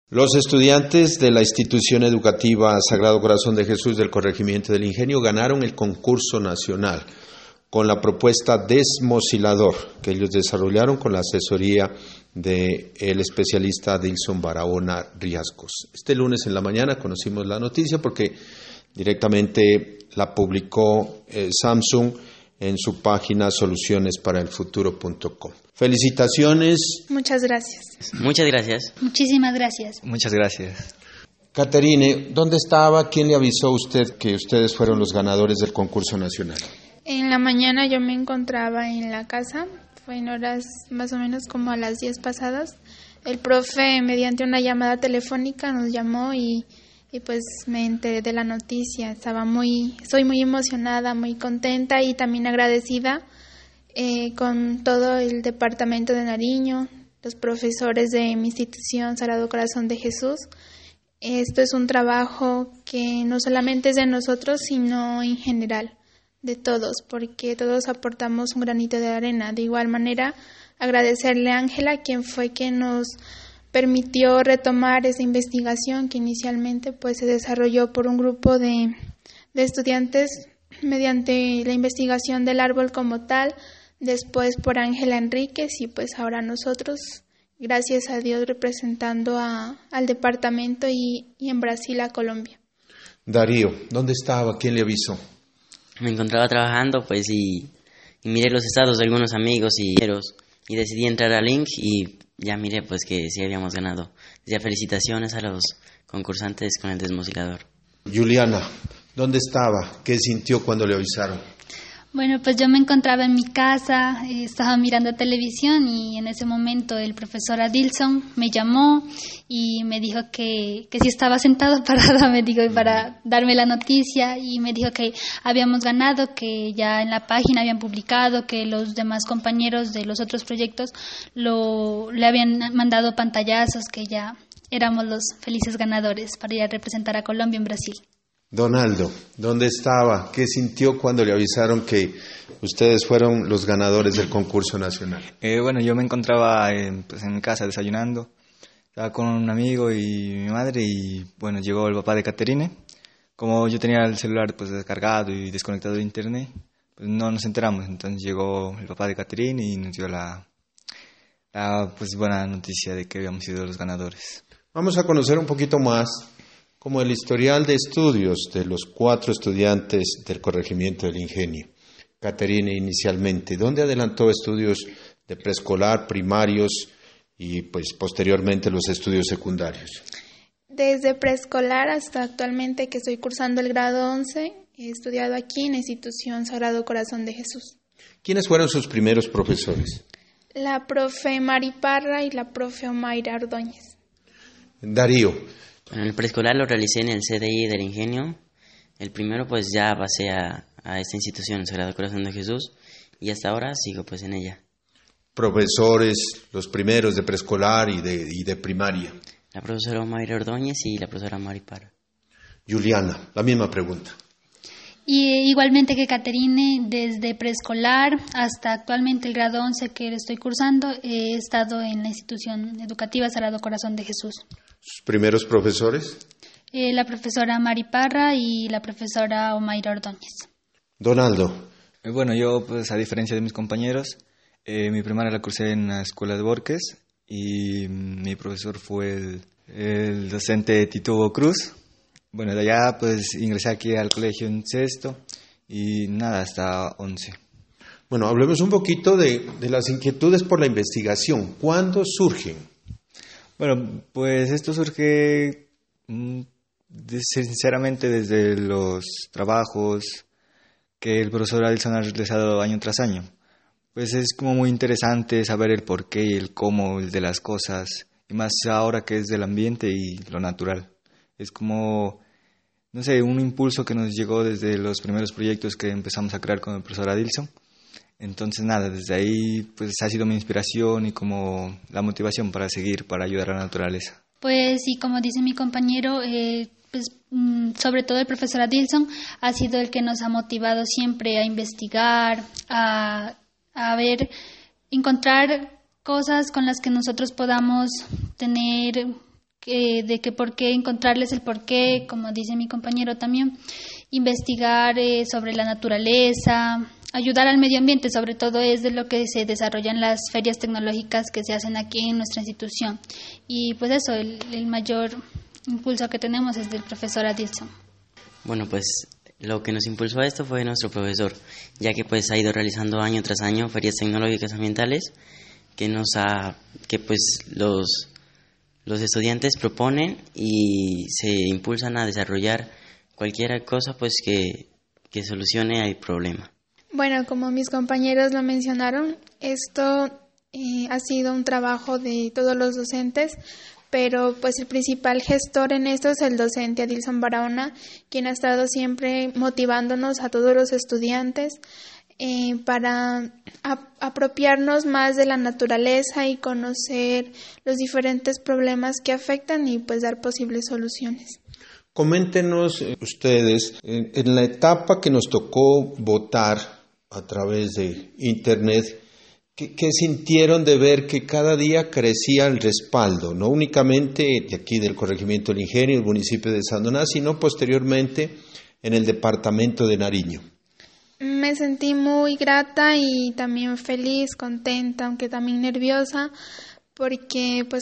Los estudiantes de la institución educativa Sagrado Corazón de Jesús del Corregimiento del Ingenio ganaron el concurso nacional con la propuesta Desmosilador que ellos desarrollaron con la asesoría del especialista Dilson Barahona Riascos. Este lunes en la mañana conocimos la noticia porque directamente la publicó Samsung en su página solucionesparaelfuturo.com. Felicitaciones. Muchas gracias. Muchas gracias. Muchísimas gracias. Muchas gracias. Caterine, ¿dónde estaba? ¿Quién le avisó a usted que ustedes fueron los ganadores del concurso nacional? En la mañana yo me encontraba en la casa, fue en horas más o menos como a las 10 pasadas. El profe, mediante una llamada telefónica, nos llamó y pues me enteré de la noticia. Estoy muy emocionada, muy contenta y también agradecida con todo el departamento de Nariño, los profesores de mi institución Sagrado Corazón de Jesús. Esto es un trabajo que no solamente es de nosotros, sino en general, de todos, porque todos aportamos un granito de arena. De igual manera, agradecerle a Ángela, quien fue quien nos permitió retomar esa investigación que inicialmente pues se desarrolló por un grupo de estudiantes mediante la investigación del árbol como tal, después por Ángela Enríquez y pues ahora nosotros, gracias a Dios, representando al departamento y en Brasil a Colombia. Darío, ¿dónde estaba? ¿Quién le avisó? Me encontraba trabajando pues y miré los estados de algunos amigos y decidí entrar al link y ya miré pues que sí habíamos ganado. Ya felicitaciones a los concursantes con el desmosilador. Juliana, ¿dónde estaba? ¿Qué sintió cuando le avisaron? Bueno, pues yo me encontraba en mi casa, estaba mirando televisión y en ese momento el profesor Adilson me llamó y me dijo que si estaba sentado parada, me dijo, para darme la noticia, y me dijo que habíamos ganado, que ya en la página habían publicado, que los demás compañeros de los otros proyectos le habían mandado pantallazos, que ya éramos los felices ganadores para ir a representar a Colombia en Brasil. Donaldo, ¿dónde estaba? ¿Qué sintió cuando le avisaron que ustedes fueron los ganadores del concurso nacional? Bueno, yo me encontraba en mi casa desayunando. Estaba con un amigo y mi madre y bueno, llegó el papá de Caterine. Como yo tenía el celular pues descargado y desconectado de internet, pues no nos enteramos. Entonces llegó el papá de Caterine y nos dio la pues buena noticia de que habíamos sido los ganadores. Vamos a conocer un poquito más como el historial de estudios de los 4 estudiantes del Corregimiento del Ingenio. Caterine, inicialmente, ¿dónde adelantó estudios de preescolar, primarios y pues posteriormente los estudios secundarios? Desde preescolar hasta actualmente que estoy cursando el grado 11, he estudiado aquí en la institución Sagrado Corazón de Jesús. ¿Quiénes fueron sus primeros profesores? La profe Mari Parra y la profe Omaira Ordóñez. Darío. Bueno, el preescolar lo realicé en el CDI del Ingenio. El primero pues ya pasé a esta institución, el Sagrado Corazón de Jesús, y hasta ahora sigo pues en ella. Profesores, los primeros de preescolar y de primaria. La profesora Omaira Ordóñez y la profesora Mari Parra. Juliana, la misma pregunta. Y igualmente que Caterine, desde preescolar hasta actualmente el grado 11 que estoy cursando, he estado en la institución educativa Sagrado Corazón de Jesús. ¿Sus primeros profesores? La profesora Mari Parra y la profesora Omaira Ordóñez. Donaldo. Bueno, yo pues a diferencia de mis compañeros, mi primaria la cursé en la escuela de Borges y mi profesor fue el docente Tito Cruz. Bueno, de allá pues ingresé aquí al colegio en sexto y nada, hasta 11. Bueno, hablemos un poquito de las inquietudes por la investigación. ¿Cuándo surgen? Bueno, pues esto surge sinceramente desde los trabajos que el profesor Adilson ha realizado año tras año. Pues es como muy interesante saber el porqué y el cómo de las cosas, y más ahora que es del ambiente y lo natural. Es como, no sé, un impulso que nos llegó desde los primeros proyectos que empezamos a crear con el profesor Adilson. Entonces nada, desde ahí pues ha sido mi inspiración y como la motivación para seguir, para ayudar a la naturaleza. Pues sí, como dice mi compañero, sobre todo el profesor Adilson ha sido el que nos ha motivado siempre a investigar, a encontrar cosas con las que nosotros podamos tener de que por qué, encontrarles el porqué, como dice mi compañero también, investigar sobre la naturaleza, ayudar al medio ambiente, sobre todo es de lo que se desarrollan las ferias tecnológicas que se hacen aquí en nuestra institución. Y pues eso, el mayor impulso que tenemos es del profesor Adilson. Bueno, pues lo que nos impulsó a esto fue nuestro profesor, ya que pues ha ido realizando año tras año ferias tecnológicas ambientales que pues los estudiantes proponen y se impulsan a desarrollar cualquier cosa pues que solucione el problema. Bueno, como mis compañeros lo mencionaron, esto ha sido un trabajo de todos los docentes, pero pues el principal gestor en esto es el docente Adilson Barahona, quien ha estado siempre motivándonos a todos los estudiantes para apropiarnos más de la naturaleza y conocer los diferentes problemas que afectan y pues dar posibles soluciones. Coméntenos ustedes, en la etapa que nos tocó votar a través de Internet, ¿qué sintieron de ver que cada día crecía el respaldo, no únicamente de aquí del Corregimiento del Ingenio, el municipio de Sandoná, sino posteriormente en el departamento de Nariño? Me sentí muy grata y también feliz, contenta, aunque también nerviosa, porque pues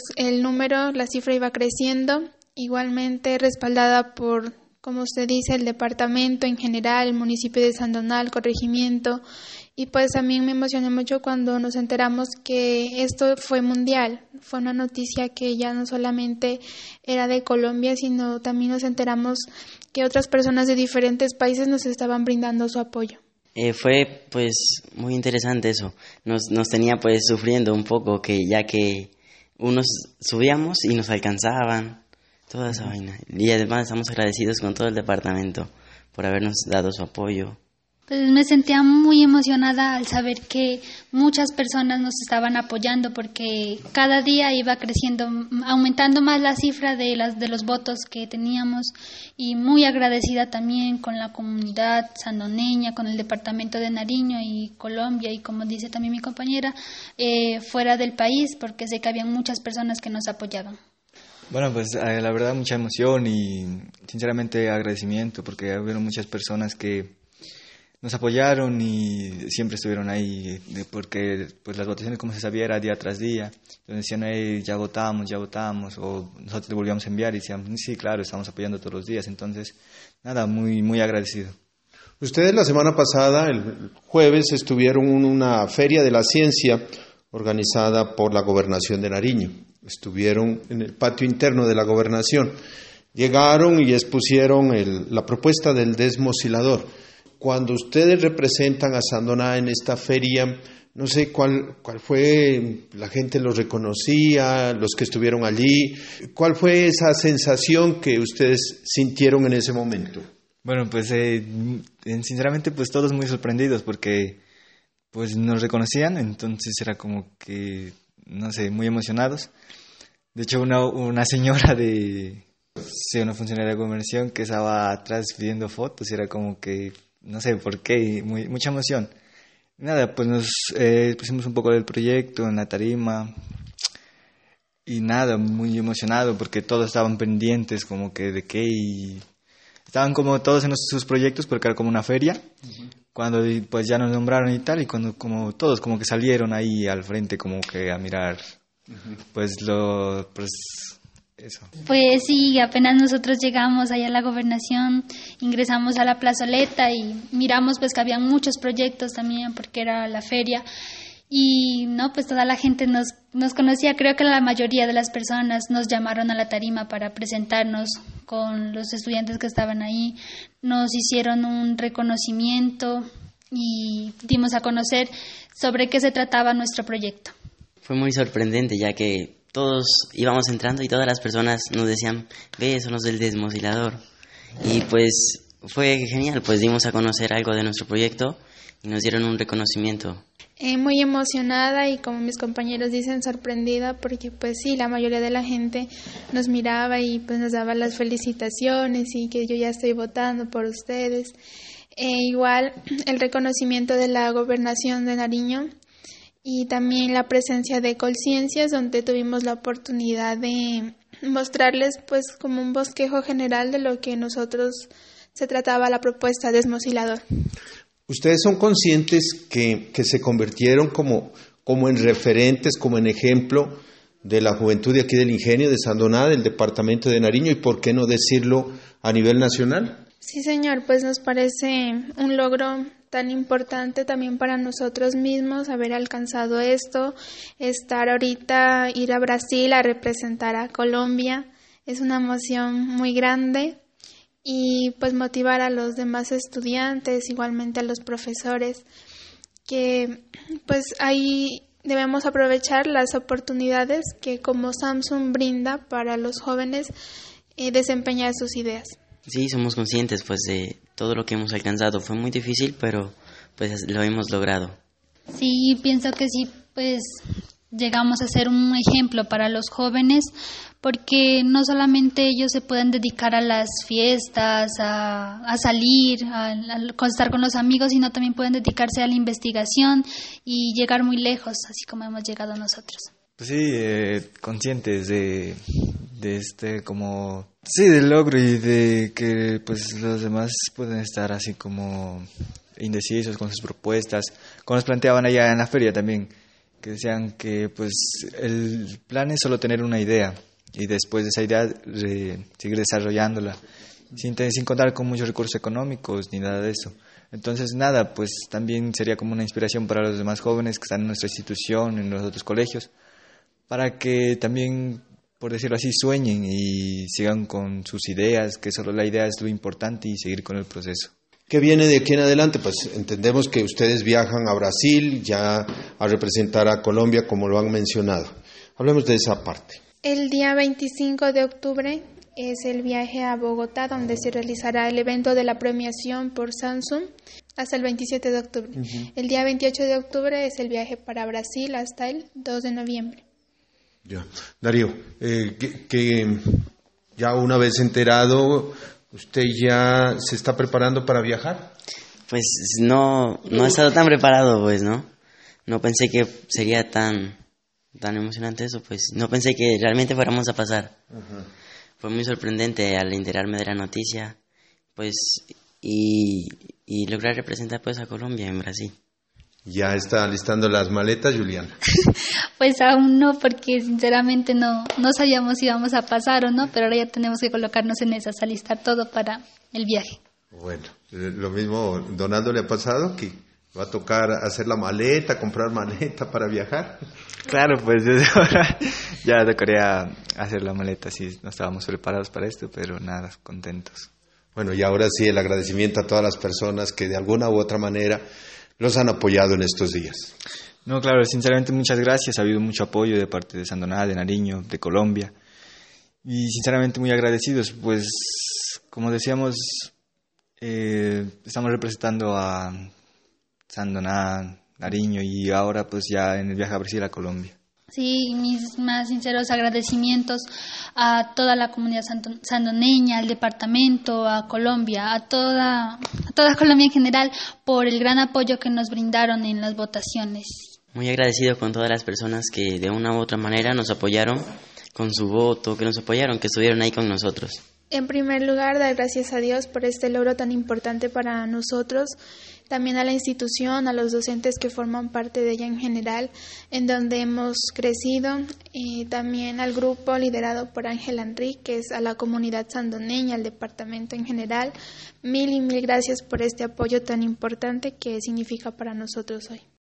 la cifra iba creciendo, igualmente respaldada por, como usted dice, el departamento en general, el municipio de Sandoná, el corregimiento, y pues también me emocioné mucho cuando nos enteramos que esto fue mundial, fue una noticia que ya no solamente era de Colombia, sino también nos enteramos que otras personas de diferentes países nos estaban brindando su apoyo. Fue pues muy interesante eso, nos tenía pues sufriendo un poco, ya que unos subíamos y nos alcanzaban, toda esa vaina, y además estamos agradecidos con todo el departamento por habernos dado su apoyo. Pues me sentía muy emocionada al saber que muchas personas nos estaban apoyando, porque cada día iba creciendo, aumentando más la cifra de los votos que teníamos, y muy agradecida también con la comunidad sandoneña, con el departamento de Nariño y Colombia, y como dice también mi compañera, fuera del país, porque sé que había muchas personas que nos apoyaban. Bueno, pues la verdad mucha emoción y sinceramente agradecimiento, porque hubieron muchas personas que nos apoyaron y siempre estuvieron ahí, porque pues las votaciones, como se sabía, era día tras día. Entonces decían, hey, ya votamos, o nosotros le volvíamos a enviar y decían, sí, claro, estamos apoyando todos los días. Entonces, nada, muy, muy agradecido. Ustedes la semana pasada, el jueves, estuvieron en una feria de la ciencia organizada por la Gobernación de Nariño. Estuvieron en el patio interno de la Gobernación. Llegaron y expusieron la propuesta del desmosilador. Cuando ustedes representan a Sandoná en esta feria, no sé cuál fue, la gente los reconocía, los que estuvieron allí, ¿cuál fue esa sensación que ustedes sintieron en ese momento? Bueno, pues sinceramente pues todos muy sorprendidos porque pues nos reconocían, entonces era como que, no sé, muy emocionados. De hecho una señora una funcionaria de gobernación que estaba atrás pidiendo fotos y era como que, no sé por qué, mucha emoción. Nada, pues nos pusimos un poco del proyecto en la tarima y nada, muy emocionado porque todos estaban pendientes como que de qué y estaban como todos en sus proyectos porque era como una feria. Uh-huh. Cuando pues ya nos nombraron y tal y cuando como todos como que salieron ahí al frente como que a mirar, uh-huh, pues eso. Pues sí, apenas nosotros llegamos allá a la gobernación, ingresamos a la plazoleta y miramos pues que había muchos proyectos también porque era la feria y no, pues toda la gente nos conocía, creo que la mayoría de las personas nos llamaron a la tarima para presentarnos con los estudiantes que estaban ahí, nos hicieron un reconocimiento y dimos a conocer sobre qué se trataba nuestro proyecto. Fue muy sorprendente ya que todos íbamos entrando y todas las personas nos decían, ve, son los del desmosilador. Y pues fue genial, pues dimos a conocer algo de nuestro proyecto y nos dieron un reconocimiento. Muy emocionada y como mis compañeros dicen, sorprendida porque pues sí, la mayoría de la gente nos miraba y pues nos daba las felicitaciones y que yo ya estoy votando por ustedes. Igual el reconocimiento de la Gobernación de Nariño y también la presencia de Colciencias, donde tuvimos la oportunidad de mostrarles pues como un bosquejo general de lo que nosotros se trataba la propuesta de Desmosilador. ¿Ustedes son conscientes que se convirtieron como en referentes, como en ejemplo de la juventud de aquí del Ingenio, de Sandoná, del departamento de Nariño, y por qué no decirlo a nivel nacional? Sí, señor, pues nos parece un logro tan importante también para nosotros mismos haber alcanzado esto, estar ahorita, ir a Brasil a representar a Colombia, es una emoción muy grande. Y pues motivar a los demás estudiantes, igualmente a los profesores, que pues ahí debemos aprovechar las oportunidades que como Samsung brinda para los jóvenes desempeñar sus ideas. Sí, somos conscientes pues de todo lo que hemos alcanzado. Fue muy difícil, pero pues lo hemos logrado. Sí, pienso que sí, pues llegamos a ser un ejemplo para los jóvenes, porque no solamente ellos se pueden dedicar a las fiestas, a salir, a estar con los amigos, sino también pueden dedicarse a la investigación y llegar muy lejos, así como hemos llegado nosotros. Pues sí, conscientes de este como sí del logro y de que pues los demás pueden estar así como indecisos con sus propuestas, como nos planteaban allá en la feria también, que decían que pues el plan es solo tener una idea y después de esa idea seguir desarrollándola sin contar con muchos recursos económicos ni nada de eso. Entonces nada, pues también sería como una inspiración para los demás jóvenes que están en nuestra institución, en los otros colegios, para que también, por decirlo así, sueñen y sigan con sus ideas, que solo la idea es lo importante y seguir con el proceso. ¿Qué viene de aquí en adelante? Pues entendemos que ustedes viajan a Brasil ya a representar a Colombia, como lo han mencionado. Hablemos de esa parte. El día 25 de octubre es el viaje a Bogotá, donde se realizará el evento de la premiación por Samsung hasta el 27 de octubre. Uh-huh. El día 28 de octubre es el viaje para Brasil hasta el 2 de noviembre. Ya. Darío, que ya una vez enterado, ¿usted ya se está preparando para viajar? Pues no he estado tan preparado, pues, ¿no? No pensé que sería tan emocionante eso, pues. No pensé que realmente fuéramos a pasar. Uh-huh. Fue muy sorprendente al enterarme de la noticia, pues, y lograr representar, pues, a Colombia en Brasil. ¿Ya está listando las maletas, Juliana? Pues aún no, porque sinceramente no sabíamos si íbamos a pasar o no, pero ahora ya tenemos que colocarnos en esas, alistar todo para el viaje. Bueno, lo mismo Donaldo le ha pasado, que va a tocar hacer la maleta, comprar maleta para viajar. Claro, pues desde ahora ya tocaría hacer la maleta, si no estábamos preparados para esto, pero nada, contentos. Bueno, y ahora sí el agradecimiento a todas las personas que de alguna u otra manera los han apoyado en estos días. No, claro, sinceramente muchas gracias, ha habido mucho apoyo de parte de Sandoná, de Nariño, de Colombia, y sinceramente muy agradecidos, pues como decíamos, estamos representando a Sandoná, Nariño y ahora pues ya en el viaje a Brasil, a Colombia. Sí, mis más sinceros agradecimientos a toda la comunidad sandoneña, al departamento, a Colombia, a toda Colombia en general por el gran apoyo que nos brindaron en las votaciones. Muy agradecido con todas las personas que de una u otra manera nos apoyaron con su voto, que nos apoyaron, que estuvieron ahí con nosotros. En primer lugar, dar gracias a Dios por este logro tan importante para nosotros, también a la institución, a los docentes que forman parte de ella en general, en donde hemos crecido, y también al grupo liderado por Ángela Enríquez, a la comunidad sandoneña, al departamento en general. Mil y mil gracias por este apoyo tan importante que significa para nosotros hoy.